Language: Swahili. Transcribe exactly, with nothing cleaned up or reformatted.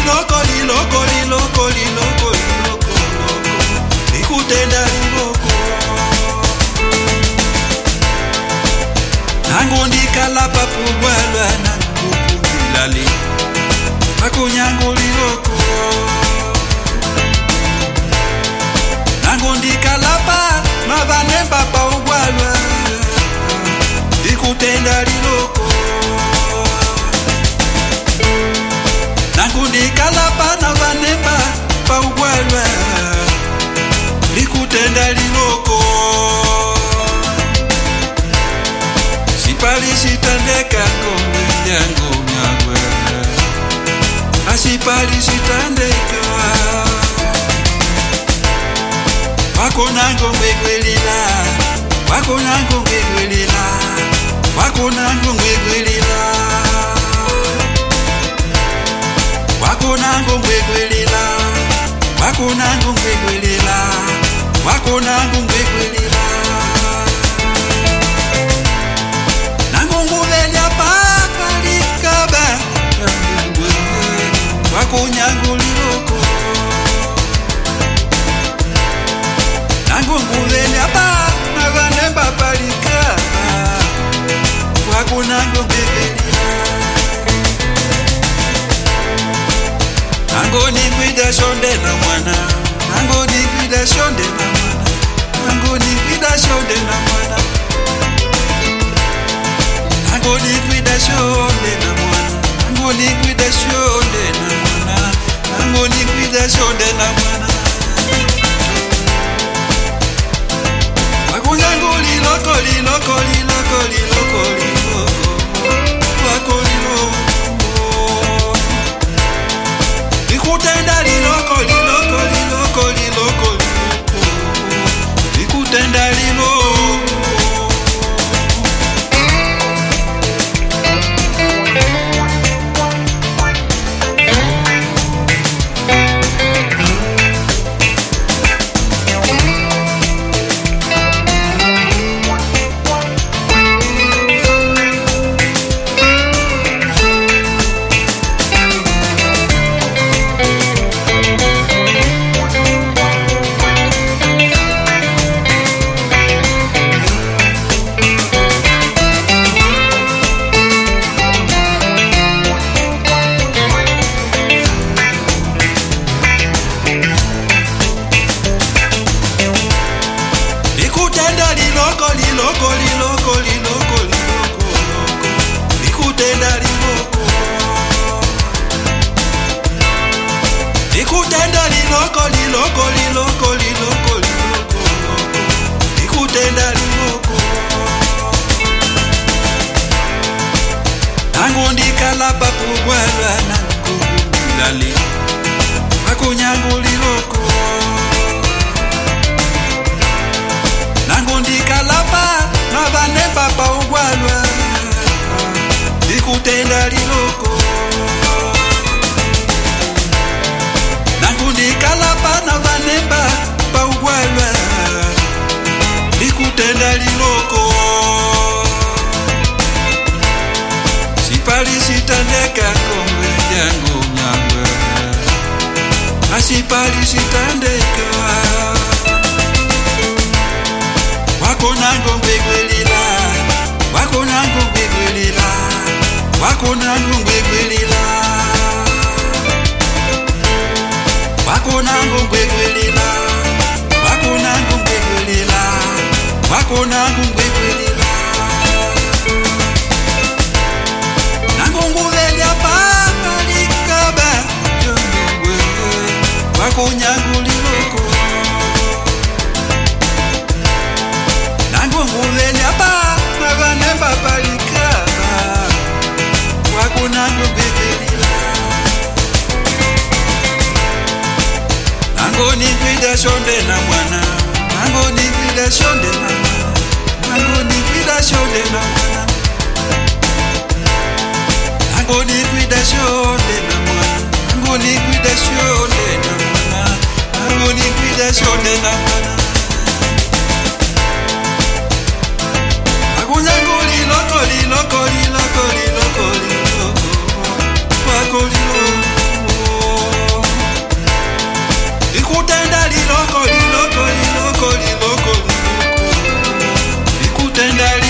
liloko liloko liloko liloko liloko likutenda liloko nangu ndikalapa pugwalwa nangu kumilali akunyangu liloko nangu ndikalapa navanemba pa ugwalwa likutenda liloko nangu ndikalapa navanemba pa ugwalwa likutenda liloko sipali sitandeka ngombe yangu nyagwe asipali sitandeka wako nango ngwegwelila wako nango ngwegwelila wako nango ngwegwelila wako nango ngwegwelila wako nango ngwegwelila wako nango ngwegwelila nango nguvelia papa likaba wako nyango liloko nango nguvelia papa navanemba palikaba wako nango ngwegwelila nango nikwida shonde na mwana nango nikwida shonde na mwana nango nikwida shonde na mwana nango nikwida shonde na mwana nango nikwida shonde na mwana nango nikwida shonde na mwana wako nyango liloko liloko liloko liloko liloko wako liloko likutenda liloko liloko liloko liloko likutenda liloko likutenda liloko liloko liloko liloko liloko likutenda liloko nangu ndikalapa pugwalwa nangu kumilali akunyangu liloko nangu ndikalapa navanemba pa ugwalwa likutenda liloko nangu ndikalapa navanemba pa ugwalwa likutenda liloko sipali sitandeka ngombe yangu nyagwe asipali sitandeka wako nango ngwegwelila wako nango ngwegwelila wako nango ngwegwelila wako nango ngwegwelila wako nango ngwegwelila wako nango ngwegwelila nango nguvelia papa likaba jongwe wako nyango liloko nango nguvelia papa navanemba palikaba wako nango ngwegwelila nango nikwida shonde na mwana nango nikwida shonde na mwana nango nikwida shonde na mwana nango nikwida shonde na mwana nango nikwida shonde na mwana nango nikwida shonde na mwana akunyango liloko liloko liloko liloko liloko wako liloko Tenda